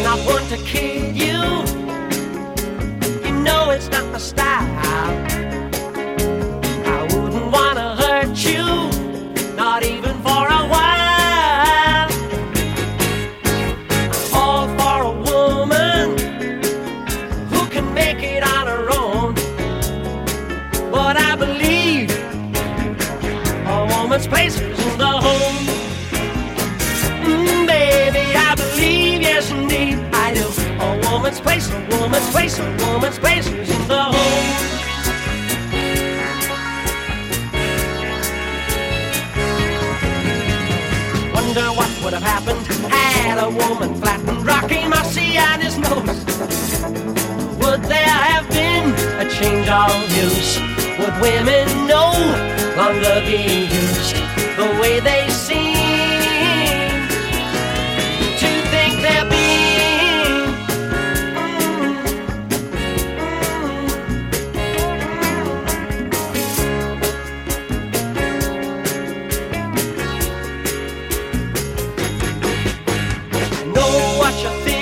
not one to kid you. You know it's not my style. I wouldn't wanna hurt you, not even for a while. I'm all for a woman who can make it on her own. But I believe a woman's place is in the home. Baby, I believe, yes indeed, I do. A woman's place, a woman's place, a woman's place is in the home. Wonder what would have happened had a woman flattened Rocky Marcy on his nose. Would there have been a change of use? Would women no longer be used the way they seem to think they're being? I know what you're thinking.